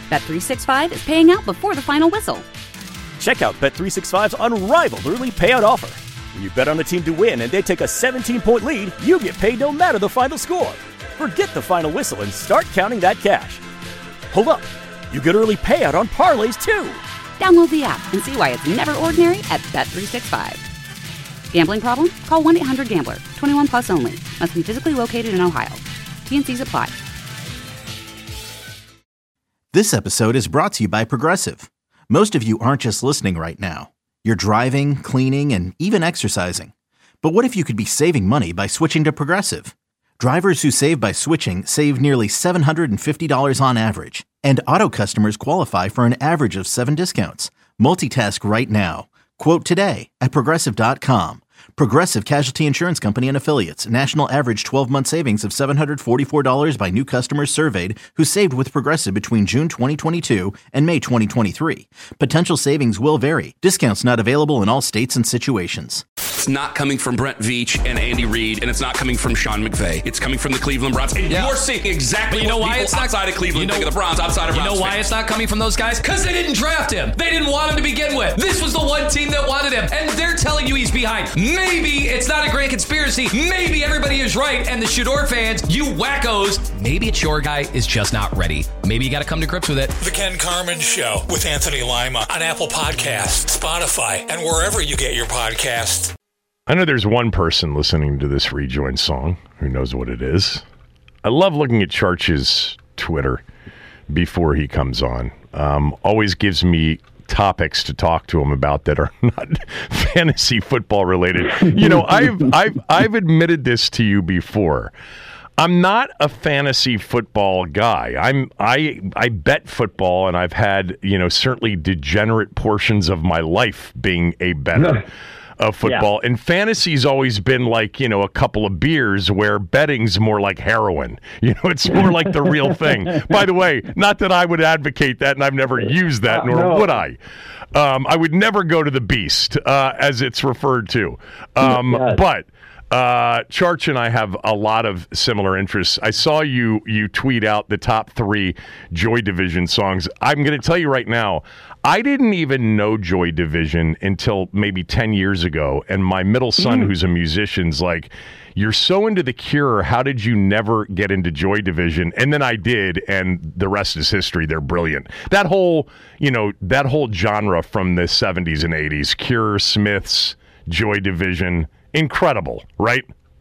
Bet365 is paying out before the final whistle. Check out Bet365's unrivaled early payout offer. When you bet on a team to win and they take a 17-point lead, you get paid no matter the final score. Forget the final whistle and start counting that cash. Hold up. You get early payout on parlays, too. Download the app and see why it's never ordinary at Bet365. Gambling problem? Call 1-800-GAMBLER. 21 plus only. Must be physically located in Ohio. T&Cs apply. This episode is brought to you by Progressive. Most of you aren't just listening right now. You're driving, cleaning, and even exercising. But what if you could be saving money by switching to Progressive? Drivers who save by switching save nearly $750 on average. And auto customers qualify for an average of 7 discounts. Multitask right now. Quote today at Progressive.com. Progressive Casualty Insurance Company and Affiliates. National average 12-month savings of $744 by new customers surveyed who saved with Progressive between June 2022 and May 2023. Potential savings will vary. Discounts not available in all states and situations. It's not coming from Brent Veach and Andy Reid, and it's not coming from Sean McVay. It's coming from the Cleveland Browns. And you're seeing exactly what people outside of Cleveland think of the Browns, outside of Browns. You know why it's not coming from those guys? Because they didn't draft him. They didn't want him to begin with. This was the one team that wanted him, and they're telling you he's behind. Maybe it's not a great conspiracy. Maybe everybody is right, and the Shador fans, you wackos, maybe it's your guy is just not ready. Maybe you got to come to grips with it. The Ken Carman Show with Anthony Lima on Apple Podcasts, Spotify, and wherever you get your podcasts. I know there's one person listening to this rejoin song who knows what it is. I love looking at Charch's Twitter before he comes on. Always gives me topics to talk to him about that are not fantasy football related. You know, I've admitted this to you before. I'm not a fantasy football guy. I bet football, and I've had, certainly degenerate portions of my life being a bettor of football. Yeah. And fantasy's always been like, a couple of beers, where betting's more like heroin. It's more like the real thing. By the way, not that I would advocate that, and I've never used that, nor would I. I would never go to the beast, as it's referred to. But Charch and I have a lot of similar interests. I saw you tweet out the top 3 Joy Division songs. I'm going to tell you right now, I didn't even know Joy Division until maybe 10 years ago. And my middle son, who's a musician's like, "You're so into The Cure. How did you never get into Joy Division?" And then I did, and the rest is history. They're brilliant. That whole genre from the 70s and 80s, Cure, Smiths, Joy Division, incredible, right?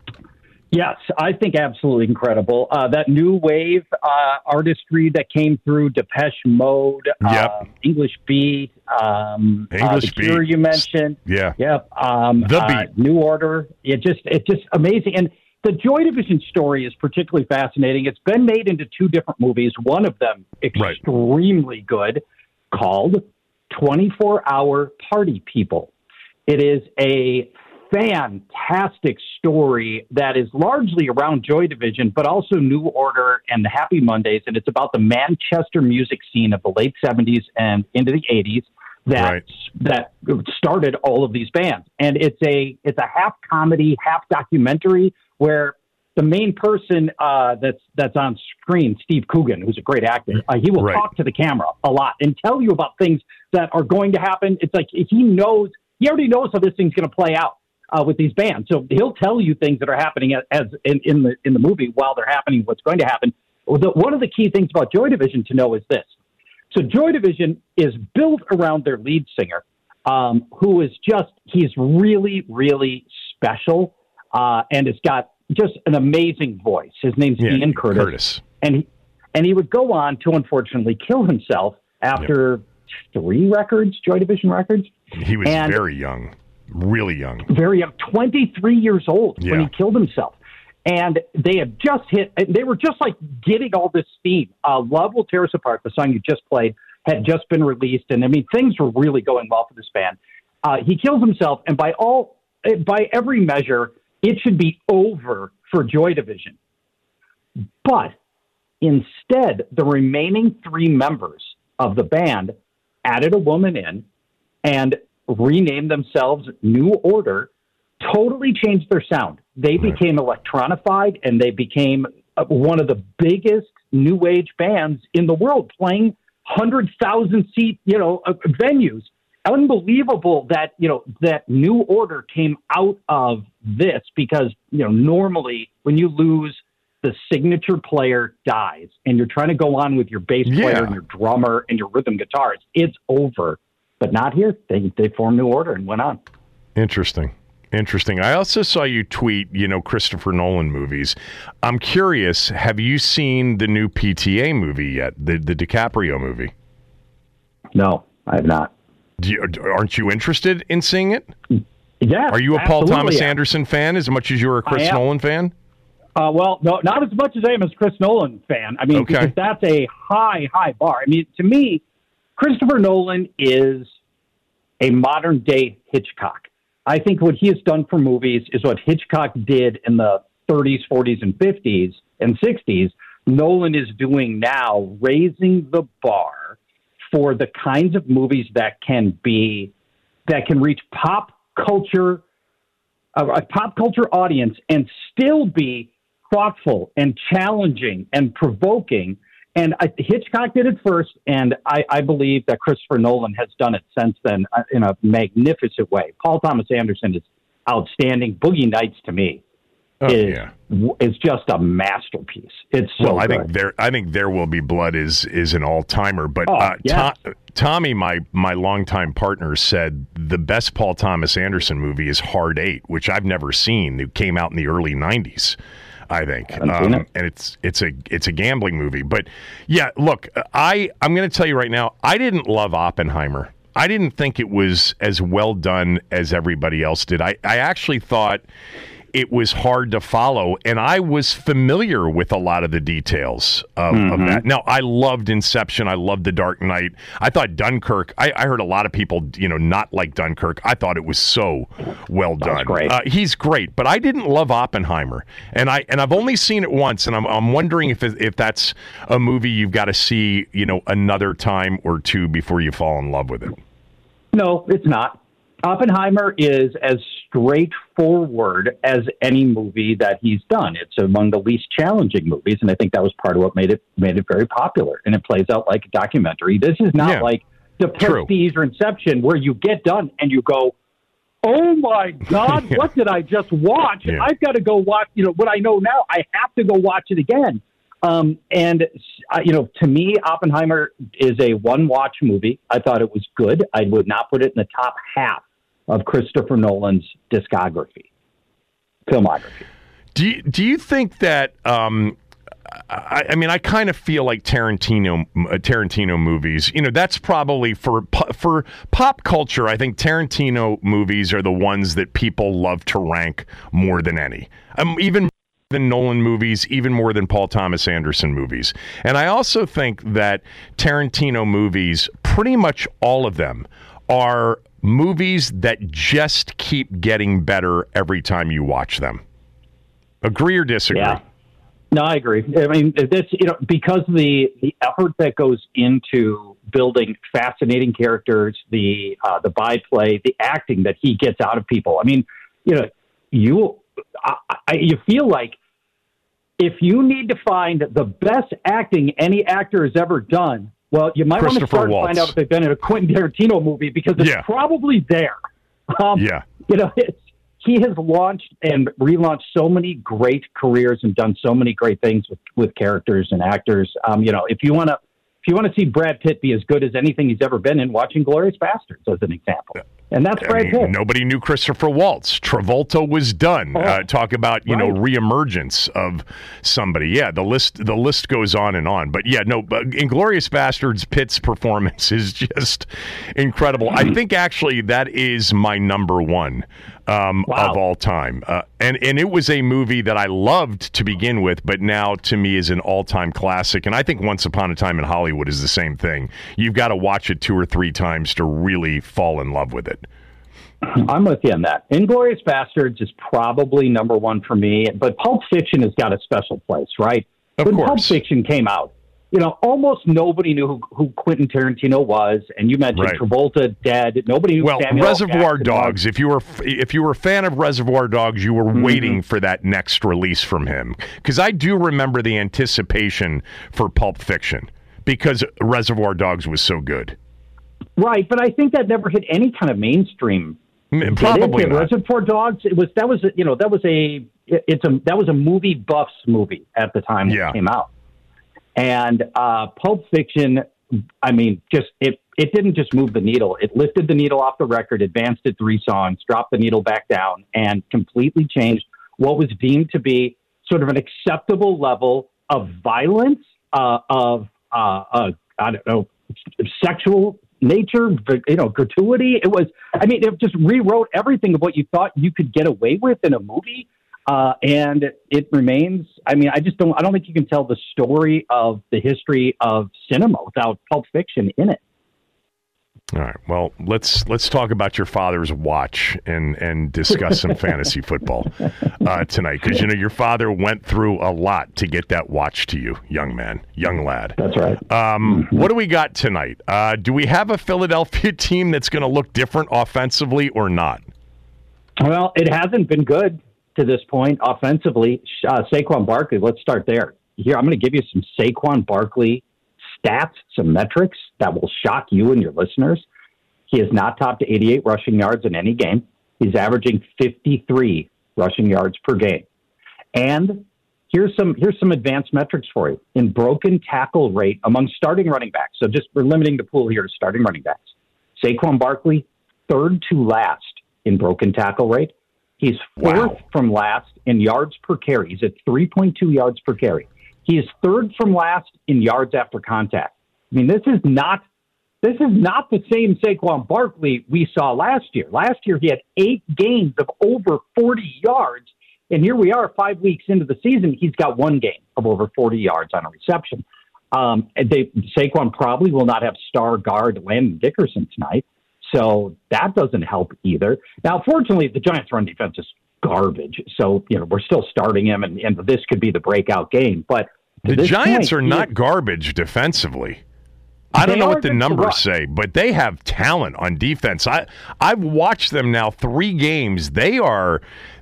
Yes, I think absolutely incredible. That new wave artistry that came through, Depeche Mode, English Beat, English The Cure you mentioned. Yeah. Yep. The Beat. New Order. It's just amazing. And the Joy Division story is particularly fascinating. It's been made into 2 different movies, one of them extremely good, called 24-Hour Party People. It is a fantastic story that is largely around Joy Division, but also New Order and the Happy Mondays. And it's about the Manchester music scene of the late 70s and into the 80s that started all of these bands. And it's a half comedy, half documentary, where the main person that's on screen, Steve Coogan, who's a great actor, he will talk to the camera a lot and tell you about things that are going to happen. It's like he already knows how this thing's going to play out with these bands. So he'll tell you things that are happening as in the movie while they're happening, what's going to happen. One of the key things about Joy Division to know is this. So Joy Division is built around their lead singer, who is he's really, really special and has got just an amazing voice. His name's Ian Curtis. And he would go on to unfortunately kill himself after 3 records, Joy Division records. He was very young. Really young. Very young. 23 years old when he killed himself. And they were just like getting all this steam. Love Will Tear Us Apart, the song you just played, had just been released. And things were really going well for this band. He kills himself. And by every measure, it should be over for Joy Division. But instead, the remaining 3 members of the band added a woman in and renamed themselves New Order, totally changed their sound. They became electronified, and they became one of the biggest new age bands in the world, playing 100,000 seat, venues. Unbelievable that, that New Order came out of this because, normally when you lose, the signature player dies and you're trying to go on with your bass player and your drummer and your rhythm guitars. It's over. But not here. They formed New Order and went on. Interesting. I also saw you tweet, Christopher Nolan movies. I'm curious, have you seen the new PTA movie yet? The DiCaprio movie? No, I have not. Aren't you interested in seeing it? Yeah. Are you a Paul Thomas Anderson fan as much as you're a Chris Nolan fan? Well, no, not as much as I am as Chris Nolan fan. I mean, because that's a high bar. I mean, to me, Christopher Nolan is a modern-day Hitchcock. I think what he has done for movies is what Hitchcock did in the 30s, 40s, and 50s and 60s. Nolan is doing now, raising the bar for the kinds of movies that can reach pop culture, a pop culture audience, and still be thoughtful and challenging and provoking. And Hitchcock did it first, and I believe that Christopher Nolan has done it since then in a magnificent way. Paul Thomas Anderson is outstanding. Boogie Nights, to me, is just a masterpiece. It's so good. I think There Will Be Blood is an all-timer. But Tommy, my longtime partner, said the best Paul Thomas Anderson movie is Hard Eight, which I've never seen. It came out in the early 90s. I think, and it's a gambling movie. But yeah, look, I'm going to tell you right now, I didn't love Oppenheimer. I didn't think it was as well done as everybody else did. I actually thought it was hard to follow, and I was familiar with a lot of the details of that. Now, I loved Inception. I loved The Dark Knight. I thought Dunkirk, I heard a lot of people, not like Dunkirk. I thought it was so well done. Great. He's great, but I didn't love Oppenheimer, and I've only seen it once, and I'm wondering if that's a movie you've got to see, another time or two before you fall in love with it. No, it's not. Oppenheimer is as straightforward as any movie that he's done. It's among the least challenging movies, and I think that was part of what made it very popular. And it plays out like a documentary. This is not like The Prestige or Inception, where you get done and you go, "Oh my God, what did I just watch? Yeah. I've got to go watch. What I know now, I have to go watch it again." To me, Oppenheimer is a one-watch movie. I thought it was good. I would not put it in the top half of Christopher Nolan's filmography. Do you think that? I kind of feel like Tarantino movies. That's probably for pop culture. I think Tarantino movies are the ones that people love to rank more than any. Even than Nolan movies, even more than Paul Thomas Anderson movies. And I also think that Tarantino movies, pretty much all of them, are movies that just keep getting better every time you watch them. Agree or disagree? Yeah. No, I agree. I mean, this, because the effort that goes into building fascinating characters, the byplay, the acting that he gets out of people. I mean, you feel like if you need to find the best acting any actor has ever done, well, you might want to start and find out if they've been in a Quentin Tarantino movie, because it's probably there. He has launched and relaunched so many great careers and done so many great things with characters and actors. If you want to see Brad Pitt be as good as anything he's ever been in, watch Inglourious Basterds as an example. And that's Brad Pitt. Nobody knew Christopher Waltz. Travolta was done. Talk about reemergence of somebody. Yeah, the list goes on and on. But Inglourious Basterds, Pitt's performance is just incredible. I think actually that is my number one of all time. And it was a movie that I loved to begin with, but now to me is an all-time classic. And I think Once Upon a Time in Hollywood is the same thing. You've got to watch it 2 or 3 times to really fall in love with it. I'm with you on that. Inglourious Basterds is probably number one for me, but Pulp Fiction has got a special place, right? When Pulp Fiction came out, almost nobody knew who Quentin Tarantino was, and you mentioned Travolta dead. Nobody knew Samuel Reservoir Jackson Dogs. was. If you were a fan of Reservoir Dogs, you were waiting for that next release from him, because I do remember the anticipation for Pulp Fiction. because Reservoir Dogs was so good. Right, but I think that never hit any kind of mainstream. Probably not. Reservoir Dogs. That was a movie buffs movie at the time when it came out, and Pulp Fiction. I mean, it didn't just move the needle. It lifted the needle off the record, advanced it 3 songs, dropped the needle back down, and completely changed what was deemed to be sort of an acceptable level of violence, sexual nature, gratuity. It just rewrote everything of what you thought you could get away with in a movie. And it remains, I don't think you can tell the story of the history of cinema without Pulp Fiction in it. All right. Well, let's talk about your father's watch and discuss some fantasy football tonight, because your father went through a lot to get that watch to you, young lad. That's right. What do we got tonight? Do we have a Philadelphia team that's going to look different offensively or not? Well, it hasn't been good to this point offensively. Saquon Barkley, let's start there. Here, I'm going to give you some Saquon Barkley stats, some metrics that will shock you and your listeners. He has not topped 88 rushing yards in any game. He's averaging 53 rushing yards per game. And here's some advanced metrics for you. In broken tackle rate among starting running backs, so just we're limiting the pool here to starting running backs. Saquon Barkley, third to last in broken tackle rate. He's fourth from last in yards per carry. He's at 3.2 yards per carry. He is third from last in yards after contact. I mean, this is not the same Saquon Barkley we saw last year. Last year, he had 8 games of over 40 yards. And here we are 5 weeks into the season. He's got 1 game of over 40 yards on a reception. Saquon probably will not have star guard Landon Dickerson tonight. So that doesn't help either. Now, fortunately, the Giants' run defense is garbage. So, we're still starting him, and this could be the breakout game. But the Giants are not garbage defensively. I don't know what the numbers say, but they have talent on defense. I've watched them now 3 games. They're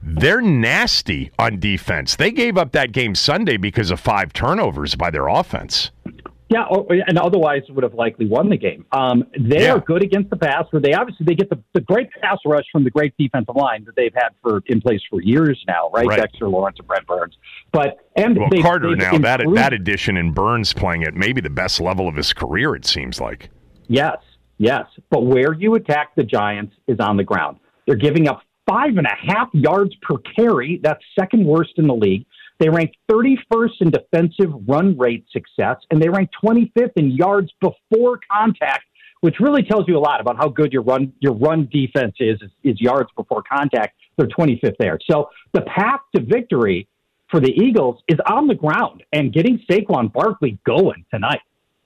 nasty on defense. They gave up that game Sunday because of 5 turnovers by their offense. Yeah, and otherwise would have likely won the game. They are good against the pass, where they get the great pass rush from the great defensive line that they've had in place for years now, right? Dexter Lawrence and Brent Burns. Carter now, that addition in Burns playing at maybe the best level of his career, it seems like. Yes. But where you attack the Giants is on the ground. They're giving up 5.5 yards per carry. That's second worst in the league. They ranked 31st in defensive run rate success, and they ranked 25th in yards before contact, which really tells you a lot about how good your run defense is yards before contact. They're 25th there. So the path to victory for the Eagles is on the ground and getting Saquon Barkley going tonight.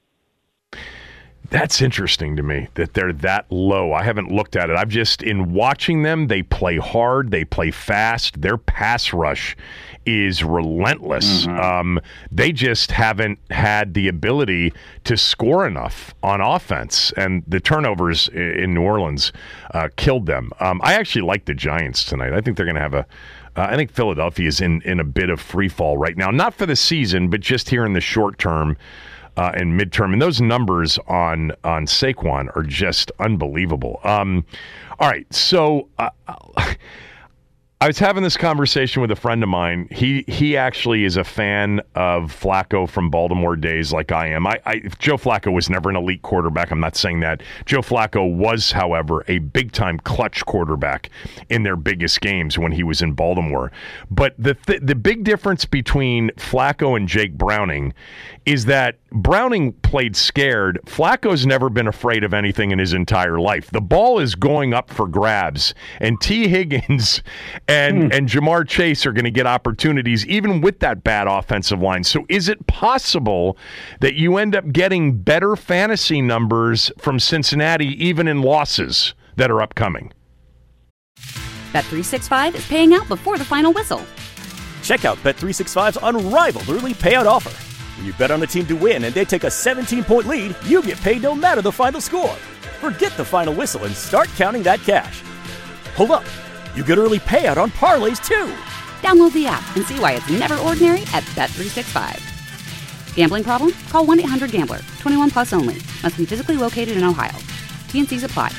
That's interesting to me that they're that low. I haven't looked at it. In watching them, they play hard, they play fast. Their pass rush is relentless. Mm-hmm. They just haven't had the ability to score enough on offense, and the turnovers in New Orleans killed them. I actually like the Giants tonight. I think they're going to have I think Philadelphia is in a bit of free fall right now. Not for the season, but just here in the short term. And midterm, and those numbers on Saquon are just unbelievable. All right, so I was having this conversation with a friend of mine. He actually is a fan of Flacco from Baltimore days, like I am. Joe Flacco was never an elite quarterback. I'm not saying that. Joe Flacco was, however, a big-time clutch quarterback in their biggest games when he was in Baltimore. But the big difference between Flacco and Jake Browning is that Browning played scared. Flacco's never been afraid of anything in his entire life. The ball is going up for grabs, and T. Higgins and Jamar Chase are going to get opportunities even with that bad offensive line. So is it possible that you end up getting better fantasy numbers from Cincinnati even in losses that are upcoming? Bet365 is paying out before the final whistle. Check out Bet365's unrivaled early payout offer. When you bet on a team to win and they take a 17-point lead, you get paid no matter the final score. Forget the final whistle and start counting that cash. Hold up. You get early payout on parlays, too. Download the app and see why it's never ordinary at Bet365. Gambling problem? Call 1-800-GAMBLER. 21 plus only. Must be physically located in Ohio. T&Cs apply.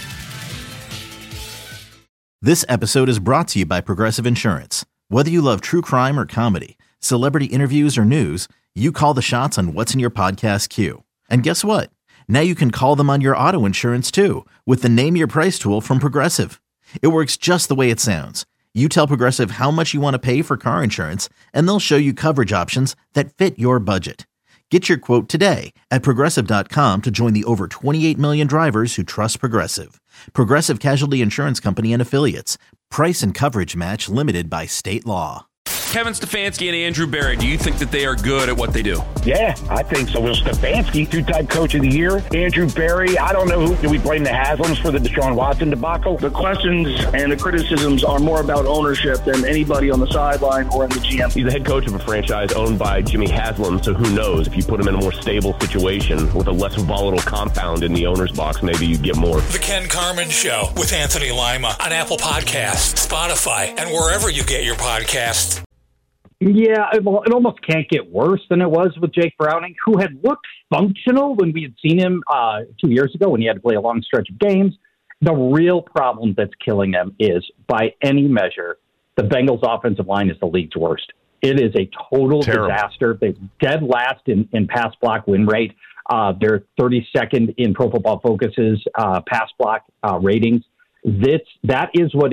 This episode is brought to you by Progressive Insurance. Whether you love true crime or comedy, celebrity interviews or news, you call the shots on what's in your podcast queue. And guess what? Now you can call them on your auto insurance too with the Name Your Price tool from Progressive. It works just the way it sounds. You tell Progressive how much you want to pay for car insurance, and they'll show you coverage options that fit your budget. Get your quote today at Progressive.com to join the over 28 million drivers who trust Progressive. Progressive Casualty Insurance Company and Affiliates. Price and coverage match limited by state law. Kevin Stefanski and Andrew Berry, do you think that they are good at what they do? Yeah, I think so. Well, Stefanski, two-time coach of the year. Andrew Berry, I don't know do we blame the Haslams for the Deshaun Watson debacle? The questions and the criticisms are more about ownership than anybody on the sideline or in the GM. He's the head coach of a franchise owned by Jimmy Haslam, so who knows? If you put him in a more stable situation with a less volatile compound in the owner's box, maybe you get more. The Ken Carman Show with Anthony Lima on Apple Podcasts, Spotify, and wherever you get your podcasts. Yeah, it almost can't get worse than it was with Jake Browning, who had looked functional when we had seen him 2 years ago when he had to play a long stretch of games. The real problem that's killing them is, by any measure, the Bengals' offensive line is the league's worst. It is a total disaster. They're dead last in pass block win rate. They're 32nd in Pro Football Focus's pass block ratings. That is what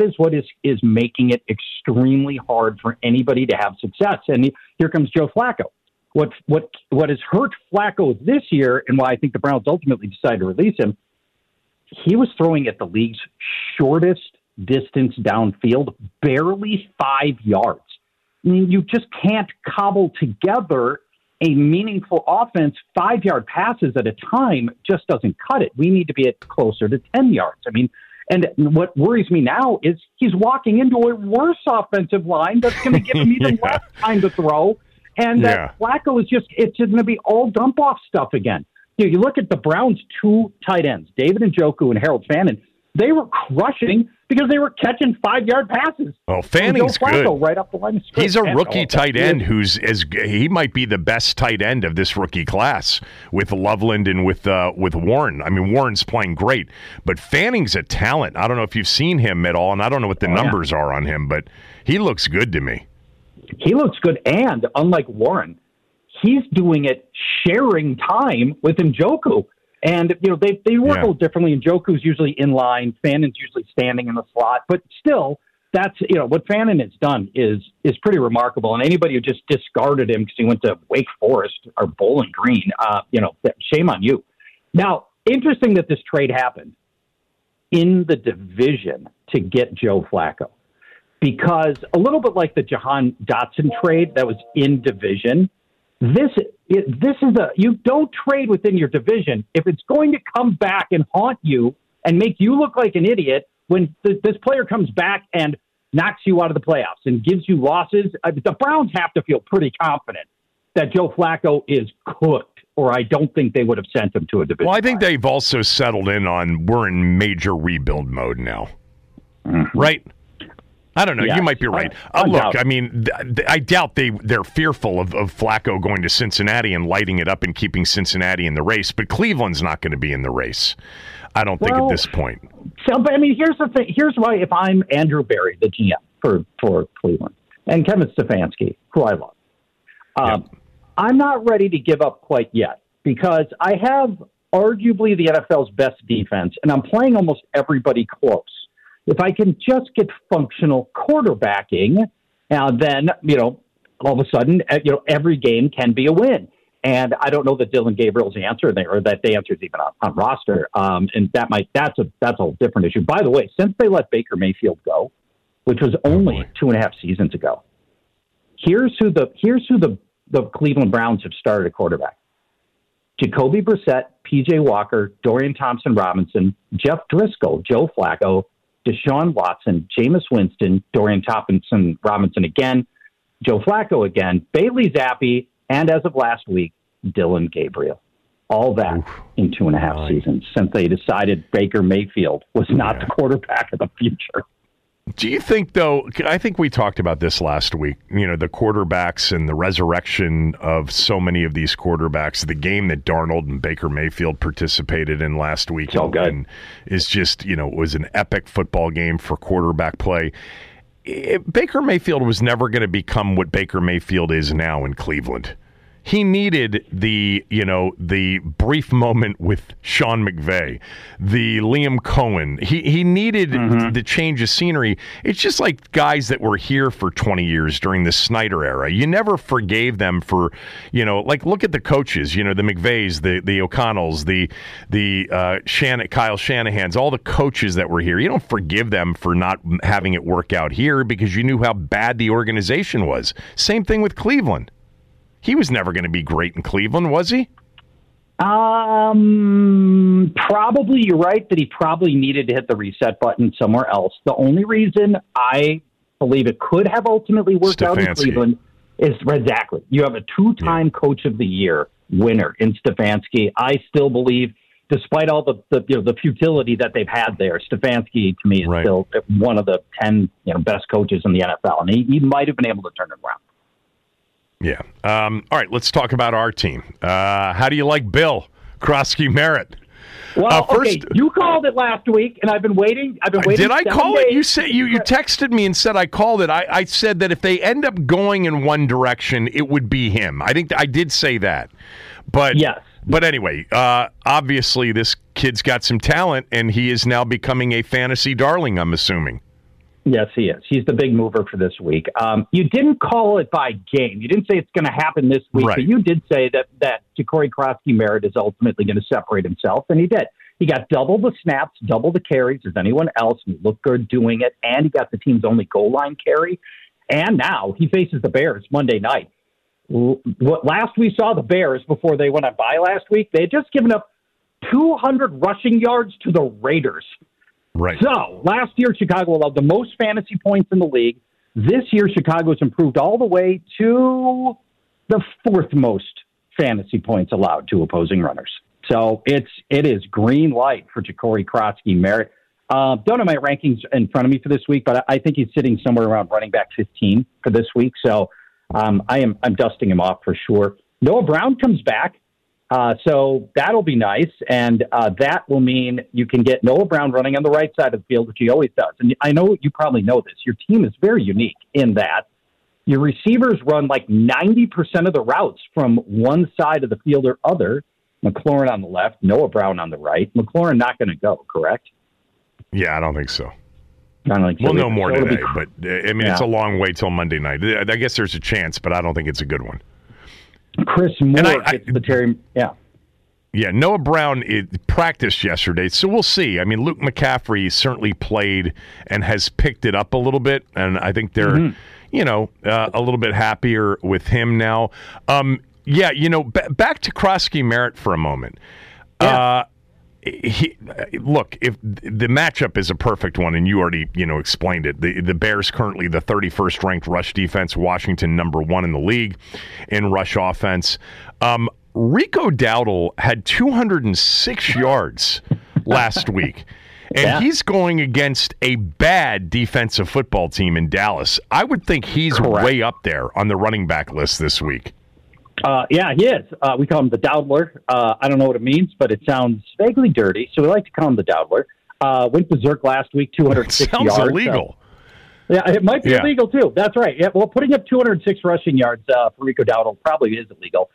is making it extremely hard for anybody to have success. And here comes Joe Flacco. What has hurt Flacco this year, and why I think the Browns ultimately decided to release him, he was throwing at the league's shortest distance downfield, barely 5 yards. I mean, you just can't cobble together a meaningful offense. 5-yard passes at a time just doesn't cut it. We need to be at closer to 10 yards. I mean, and what worries me now is he's walking into a worse offensive line that's going to give him even less time to throw. And that Flacco is it's going to be all dump-off stuff again. You look at the Browns' two tight ends, David Njoku and Harold Fannin. They were crushing because they were catching 5-yard passes. Oh, Fanning's good. Right up the line of script. He's a rookie tight end he might be the best tight end of this rookie class with Loveland and with Warren. I mean, Warren's playing great, but Fanning's a talent. I don't know if you've seen him at all, and I don't know what the numbers are on him, but he looks good to me. He looks good, and unlike Warren, he's doing it sharing time with Njoku. And, they work a little differently. Njoku's usually in line. Fannin's usually standing in the slot. But still, that's, what Fannin has done is pretty remarkable. And anybody who just discarded him because he went to Wake Forest or Bowling Green, shame on you. Now, interesting that this trade happened in the division to get Joe Flacco. Because a little bit like the Jahan Dotson trade that was in division, this is you don't trade within your division if it's going to come back and haunt you and make you look like an idiot when this player comes back and knocks you out of the playoffs and gives you losses. The Browns have to feel pretty confident that Joe Flacco is cooked, or I don't think they would have sent him to a division. Well, I think they've also settled in on we're in major rebuild mode now, right? I don't know. You might be right. Look, I mean, I doubt they're fearful of Flacco going to Cincinnati and lighting it up and keeping Cincinnati in the race. But Cleveland's not going to be in the race, I don't think, at this point. So, but I mean, here's the thing. Here's why, if I'm Andrew Berry, the GM for Cleveland, and Kevin Stefanski, who I love, I'm not ready to give up quite yet because I have arguably the NFL's best defense, and I'm playing almost everybody close. If I can just get functional quarterbacking, then, all of a sudden, every game can be a win. And I don't know that Dillon Gabriel's answer there, or that the answer is even on roster. And that's a different issue. By the way, since they let Baker Mayfield go, which was only 2.5 seasons ago, here's who the Cleveland Browns have started at quarterback: Jacoby Brissett, P.J. Walker, Dorian Thompson-Robinson, Jeff Driscoll, Joe Flacco, Deshaun Watson, Jameis Winston, Dorian Thompson-Robinson again, Joe Flacco again, Bailey Zappi, and as of last week, Dillon Gabriel. All that in 2.5 seasons since they decided Baker Mayfield was not the quarterback of the future. Do you think, though, I think we talked about this last week, the quarterbacks and the resurrection of so many of these quarterbacks, the game that Darnold and Baker Mayfield participated in last week and is just, was an epic football game for quarterback play. Baker Mayfield was never going to become what Baker Mayfield is now in Cleveland. He needed the brief moment with Sean McVay, the Liam Cohen. He needed the change of scenery. It's just like guys that were here for 20 years during the Snyder era. You never forgave them for, look at the coaches, the McVays, the O'Connells, the Kyle Shanahans, all the coaches that were here. You don't forgive them for not having it work out here because you knew how bad the organization was. Same thing with Cleveland. He was never going to be great in Cleveland, was he? Probably you're right that he probably needed to hit the reset button somewhere else. The only reason I believe it could have ultimately worked out in Cleveland is exactly. You have a two-time Coach of the Year winner in Stefanski. I still believe, despite all the futility that they've had there, Stefanski to me is still one of the 10 best coaches in the NFL, and he might have been able to turn it around. Yeah. All right, let's talk about our team. How do you like Bill Krosky-Merritt? Well, okay, you called it last week, and I've been waiting. Did I call it? You said you texted me and said I called it. I said that if they end up going in one direction, it would be him. I think I did say that. But yes. But anyway, obviously this kid's got some talent, and he is now becoming a fantasy darling, I'm assuming. Yes, he is. He's the big mover for this week. You didn't call it by game. You didn't say it's going to happen this week, but you did say that Jacory Krosky-Merritt is ultimately going to separate himself, and he did. He got double the snaps, double the carries as anyone else, and he looked good doing it, and he got the team's only goal line carry. And now he faces the Bears Monday night. Last we saw the Bears before they went on bye last week, they had just given up 200 rushing yards to the Raiders. Right. So, last year, Chicago allowed the most fantasy points in the league. This year, Chicago's improved all the way to the fourth most fantasy points allowed to opposing runners. So, it is green light for Jacory Krosky-Merritt. Don't have my rankings in front of me for this week, but I think he's sitting somewhere around running back 15 for this week. So, I'm dusting him off for sure. Noah Brown comes back. So that'll be nice, and that will mean you can get Noah Brown running on the right side of the field, which he always does. And I know you probably know this. Your team is very unique in that your receivers run like 90% of the routes from one side of the field or other. McLaurin on the left, Noah Brown on the right. McLaurin not going to go, correct? Yeah, I don't think so. I don't think so. We'll know more today, but it's a long way till Monday night. I guess there's a chance, but I don't think it's a good one. Chris Moore gets the Terry. Yeah, Noah Brown practiced yesterday, so we'll see. I mean, Luke McCaffrey certainly played and has picked it up a little bit, and I think they're, a little bit happier with him now. Back to Krosky-Merritt for a moment. Yeah. Look, if the matchup is a perfect one, and you already explained it, the Bears currently the 31st ranked rush defense, Washington number 1 in the league in rush offense. Rico Dowdle had 206 yards last week, and he's going against a bad defensive football team in Dallas. I would think he's way up there on the running back list this week. He is. We call him the Dowdler. I don't know what it means, but it sounds vaguely dirty, so we like to call him the Dowdler. Went berserk last week, 206 yards. Sounds illegal. It might be illegal, too. That's right. Yeah, well, putting up 206 rushing yards for Rico Dowdle probably is illegal.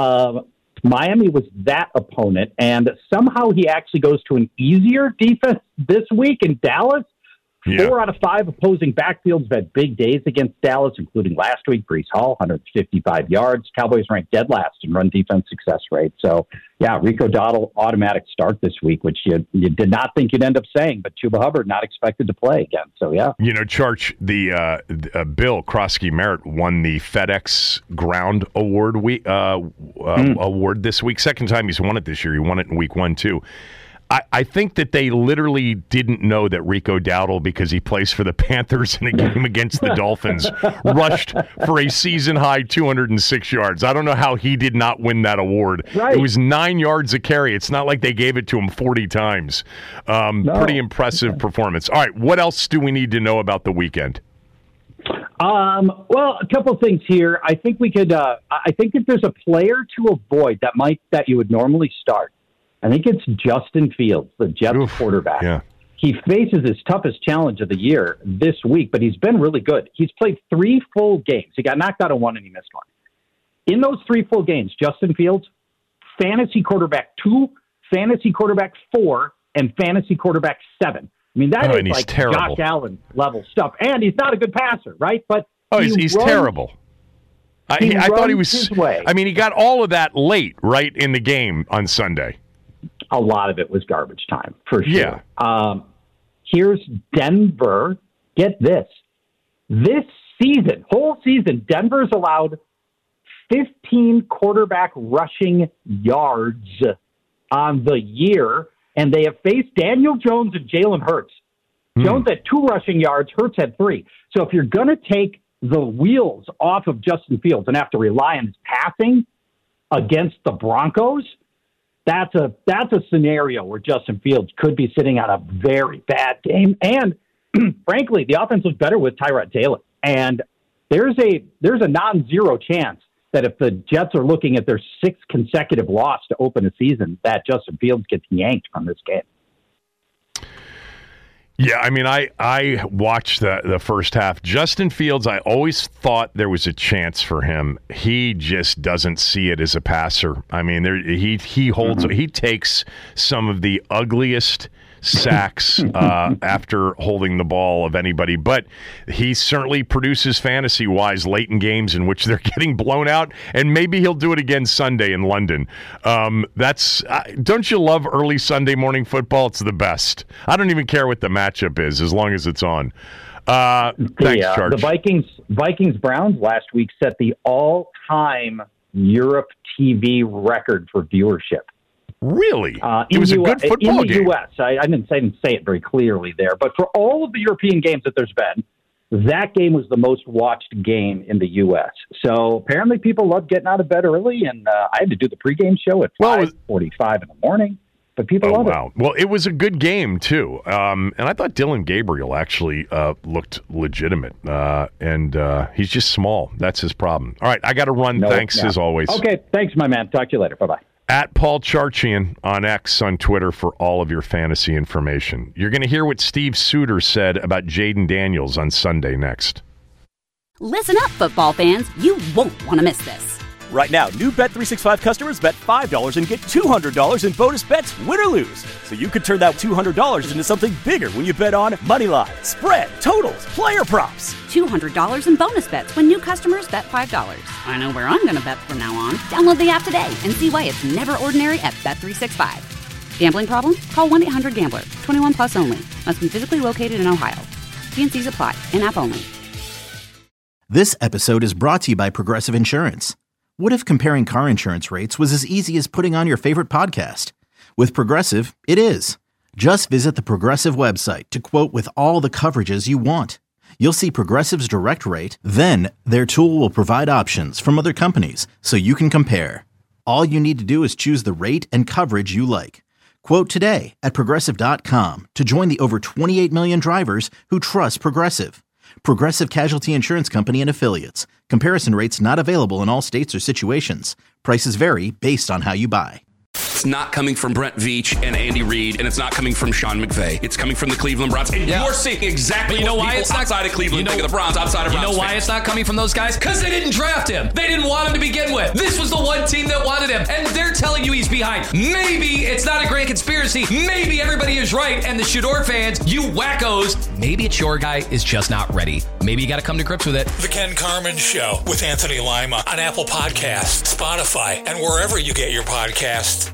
Miami was that opponent, and somehow he actually goes to an easier defense this week in Dallas. 4 out of 5 opposing backfields have had big days against Dallas, including last week. Breece Hall, 155 yards. Cowboys ranked dead last in run defense success rate. So, Rico Dowdle, automatic start this week, which you did not think you'd end up saying, but Chuba Hubbard not expected to play again. So, Charch, the Bill Krosky-Merritt won the FedEx Ground Award award this week. Second time he's won it this year. He won it in week 1, too. I think that they literally didn't know that Rico Dowdle, because he plays for the Panthers in a game against the Dolphins, rushed for a season-high 206 yards. I don't know how he did not win that award. Right. It was 9 yards a carry. It's not like they gave it to him 40 times. Pretty impressive performance. All right, what else do we need to know about the weekend? Well, a couple of things here. I think we could. I think if there's a player to avoid that you would normally start, I think it's Justin Fields, the Jets quarterback. Yeah. He faces his toughest challenge of the year this week, but he's been really good. He's played 3 full games. He got knocked out of 1 and he missed 1. In those 3 full games, Justin Fields, fantasy quarterback 2, fantasy quarterback 4, and fantasy quarterback 7. I mean, that is like terrible. Josh Allen level stuff. And he's not a good passer, right? But he's terrible. I thought he was his way. I mean, he got all of that late, right, in the game on Sunday. A lot of it was garbage time, for sure. Yeah. Here's Denver. Get this. This season, whole season, Denver's allowed 15 quarterback rushing yards on the year, and they have faced Daniel Jones and Jalen Hurts. Jones had 2 rushing yards. Hurts had 3. So if you're going to take the wheels off of Justin Fields and have to rely on his passing against the Broncos, that's a scenario where Justin Fields could be sitting on a very bad game. And frankly, the offense was better with Tyrod Taylor. And there's a non-zero chance that if the Jets are looking at their 6th consecutive loss to open a season, that Justin Fields gets yanked from this game. Yeah, I mean, I watched the first half. Justin Fields, I always thought there was a chance for him. He just doesn't see it as a passer. I mean, he holds, he takes some of the ugliest sacks after holding the ball of anybody, but he certainly produces fantasy-wise late in games in which they're getting blown out, and maybe he'll do it again Sunday in London. Don't you love early Sunday morning football? It's the best. I don't even care what the matchup is as long as it's on. Thanks, Charge. The Vikings-Browns last week set the all-time Europe TV record for viewership. Really? It was a good football game. In the U.S. I didn't say it very clearly there, but for all of the European games that there's been, that game was the most watched game in the U.S. So apparently people love getting out of bed early, and I had to do the pregame show at 5:45 in the morning, but people love it. Well, it was a good game, too. And I thought Dylan Gabriel actually looked legitimate, and he's just small. That's his problem. All right, I got to run. Thanks, as always. Okay, thanks, my man. Talk to you later. Bye-bye. At Paul Charchian on X on Twitter for all of your fantasy information. You're going to hear what Steve Suter said about Jaden Daniels on Sunday next. Listen up, football fans. You won't want to miss this. Right now, new Bet365 customers bet $5 and get $200 in bonus bets, win or lose. So you could turn that $200 into something bigger when you bet on moneyline, spread, totals, player props. $200 in bonus bets when new customers bet $5. I know where I'm going to bet from now on. Download the app today and see why it's never ordinary at Bet365. Gambling problem? Call 1-800-GAMBLER. 21 plus only. Must be physically located in Ohio. T&Cs apply. In-app only. This episode is brought to you by Progressive Insurance. What if comparing car insurance rates was as easy as putting on your favorite podcast? With Progressive, it is. Just visit the Progressive website to quote with all the coverages you want. You'll see Progressive's direct rate, then their tool will provide options from other companies so you can compare. All you need to do is choose the rate and coverage you like. Quote today at Progressive.com to join the over 28 million drivers who trust Progressive. Progressive Casualty Insurance Company and Affiliates. Comparison rates not available in all states or situations. Prices vary based on how you buy. It's not coming from Brent Veach and Andy Reid, and it's not coming from Sean McVay. It's coming from the Cleveland Browns. And you're seeing exactly what people outside of Cleveland think of the Browns, outside of Browns. You know why it's not coming from those guys? Because they didn't draft him. They didn't want him to begin with. This was the one team that wanted him, and they're telling you he's behind. Maybe it's not a grand conspiracy. Maybe everybody is right, and the Shador fans, you wackos, maybe it's your guy is just not ready. Maybe you got to come to grips with it. The Ken Carman Show with Anthony Lima on Apple Podcasts, Spotify, and wherever you get your podcasts.